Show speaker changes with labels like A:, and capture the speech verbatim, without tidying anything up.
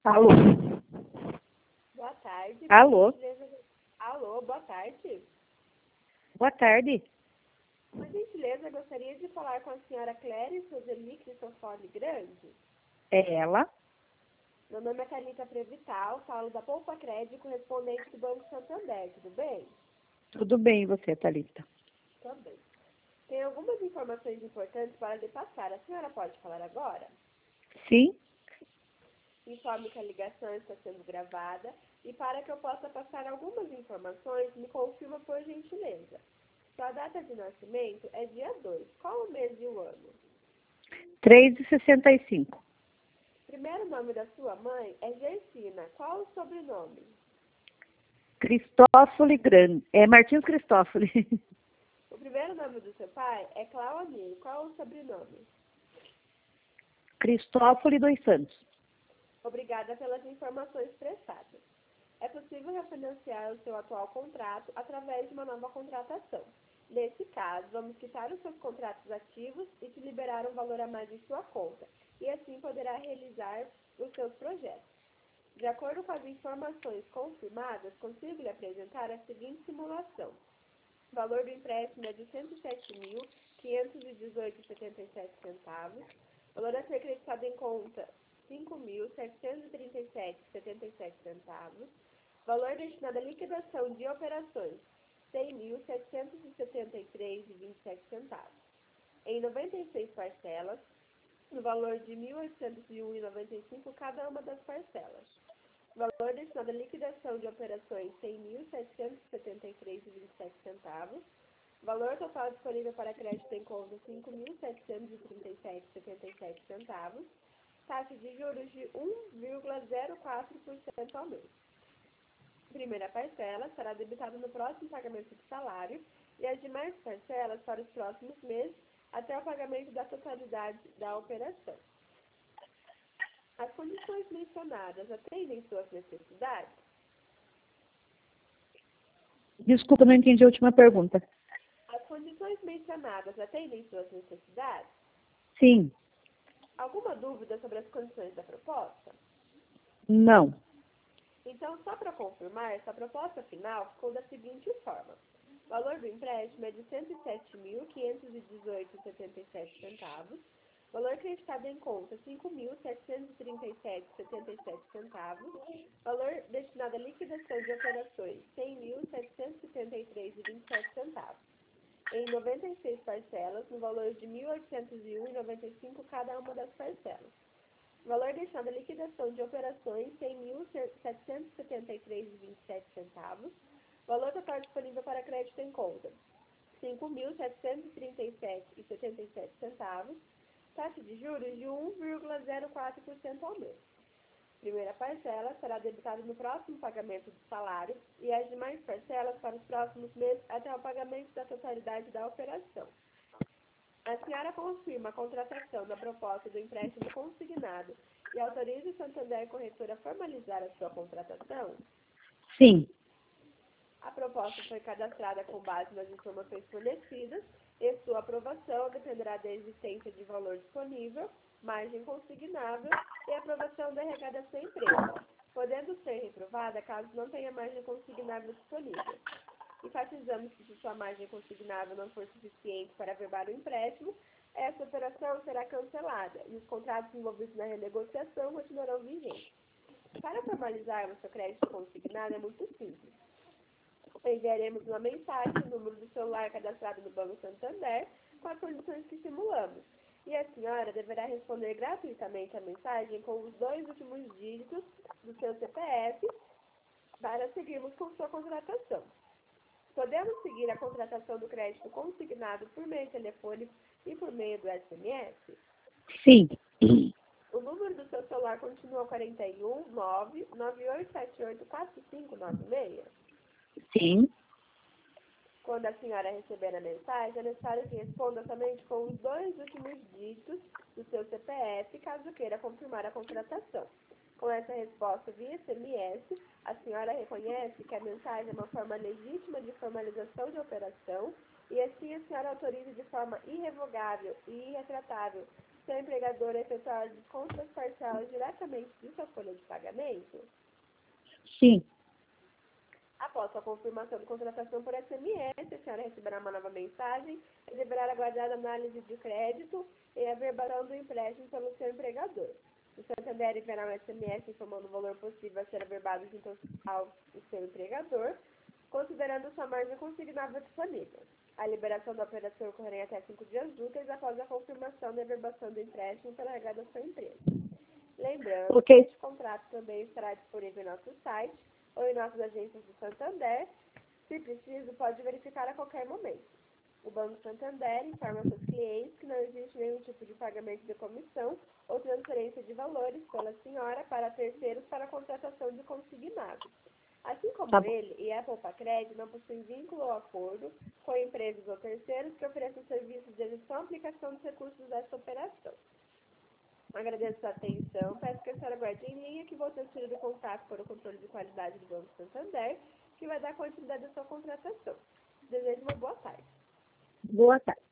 A: Alô?
B: Boa tarde.
A: Alô?
B: Por gentileza... Alô, boa tarde.
A: Boa tarde.
B: Por gentileza, gostaria de falar com a senhora Cléria Suzeli Cristofoli Grande.
A: É ela?
B: Meu nome é Thalita Prevital, falo da Poupa Crédito, correspondente do Banco Santander, tudo bem?
A: Tudo bem, e você, Thalita?
B: Também. Tem algumas informações importantes para lhe passar. A senhora pode falar agora?
A: Sim?
B: Informe que a ligação está sendo gravada e para que eu possa passar algumas informações, me confirma por gentileza. Sua data de nascimento é dia dois. Qual o mês e o ano?
A: três e sessenta e cinco.
B: Primeiro nome da sua mãe é Gersina. Qual o sobrenome?
A: Cristófoli Grande. É Martins Cristófoli.
B: O primeiro nome do seu pai é Clauanir. Qual o sobrenome?
A: Cristófoli dos Santos.
B: Obrigada pelas informações prestadas. É possível refinanciar o seu atual contrato através de uma nova contratação. Nesse caso, vamos quitar os seus contratos ativos e te liberar um valor a mais em sua conta, e assim poderá realizar os seus projetos. De acordo com as informações confirmadas, consigo lhe apresentar a seguinte simulação. O valor do empréstimo é de cento e sete mil, quinhentos e dezoito reais e setenta e sete centavos. O valor a ser creditado em conta, cinco mil, setecentos e trinta e sete reais e setenta e sete centavos. Valor destinado à liquidação de operações, cem mil, setecentos e setenta e três reais e vinte e sete centavos. Em noventa e seis parcelas, no valor de mil oitocentos e um reais e noventa e cinco centavos cada uma das parcelas. Valor destinado à liquidação de operações, cem mil, setecentos e setenta e três reais e vinte e sete centavos. Valor total disponível para crédito em conta, cinco mil, setecentos e trinta e sete reais e setenta e sete centavos. Taxa de juros de um vírgula zero quatro por cento ao mês. Primeira parcela será debitada no próximo pagamento do salário e as demais parcelas para os próximos meses até o pagamento da totalidade da operação. As condições mencionadas atendem suas necessidades?
A: Desculpa, não entendi a última pergunta.
B: As condições mencionadas atendem suas necessidades?
A: Sim.
B: Alguma dúvida sobre as condições da proposta?
A: Não.
B: Então, só para confirmar, essa proposta final ficou da seguinte forma. O valor do empréstimo é de cento e sete mil, quinhentos e dezoito reais e setenta e sete centavos. Valor creditado em conta, cinco mil, setecentos e trinta e sete reais e setenta e sete centavos. Valor destinado à liquidação de operações, cem mil, setecentos e setenta e três reais e vinte e sete centavos. Em noventa e seis parcelas, no valor de mil oitocentos e um reais e noventa e cinco centavos cada uma das parcelas. Valor destinado à liquidação de operações, cem mil, setecentos e setenta e três reais e vinte e sete centavos. Valor total disponível para crédito em conta, cinco mil, setecentos e trinta e sete reais e setenta e sete centavos. Taxa de juros de um vírgula zero quatro por cento ao mês. Primeira parcela será debitada no próximo pagamento do salário e as demais parcelas para os próximos meses até o pagamento da totalidade da operação. A senhora confirma a contratação da proposta do empréstimo consignado e autoriza o Santander Corretora a formalizar a sua contratação?
A: Sim.
B: A proposta foi cadastrada com base nas informações fornecidas e sua aprovação dependerá da existência de valor disponível, margem consignável e aprovação da arrecadação empresa, podendo ser reprovada caso não tenha margem consignável disponível. Enfatizamos que se sua margem consignável não for suficiente para averbar o empréstimo, essa operação será cancelada e os contratos envolvidos na renegociação continuarão vigentes. Para formalizarmos seu crédito consignado é muito simples. Enviaremos uma mensagem no número do celular cadastrado no Banco Santander com as condições que simulamos. E a senhora deverá responder gratuitamente a mensagem com os dois últimos dígitos do seu C P F para seguirmos com sua contratação. Podemos seguir a contratação do crédito consignado por meio telefônico e por meio do S M S?
A: Sim.
B: O número do seu celular continua quarenta e um, nove, nove oito sete oito, quatro cinco nove seis?
A: Sim.
B: Quando a senhora receber a mensagem, é necessário que responda somente com os dois últimos dígitos do seu C P F, caso queira confirmar a contratação. Com essa resposta via S M S, a senhora reconhece que a mensagem é uma forma legítima de formalização de operação e assim a senhora autoriza de forma irrevogável e irretratável seu empregador efetuar desconto das parcelas diretamente de sua folha de pagamento?
A: Sim.
B: Após sua confirmação de contratação por S M S, a senhora receberá uma nova mensagem e deverá aguardar a análise de crédito e a averbação do empréstimo pelo seu empregador. O Santander enviará um S M S informando o valor possível a ser averbado junto ao seu empregador, considerando sua margem consignável disponível. A liberação da operação ocorrerá em até cinco dias úteis após a confirmação da averbação do empréstimo pela regra da sua empresa. Lembrando
A: Ok.
B: que este contrato também estará disponível em nosso site ou em nossas agências do Santander. Se preciso, pode verificar a qualquer momento. O Banco Santander informa seus clientes que não existe nenhum tipo de pagamento de comissão ou transferência de valores pela senhora para terceiros para a contratação de consignado. Assim como
A: Tá bom.
B: ele e a Poupa-Crédito não possuem vínculo ou acordo com empresas ou terceiros que ofereçam serviços de gestão e aplicação dos recursos dessa operação. Agradeço sua atenção. Peço que a senhora guarde em linha que vou transferir o contato para o controle de qualidade do Banco Santander, que vai dar continuidade à sua contratação. Desejo uma boa tarde.
A: Boa tarde.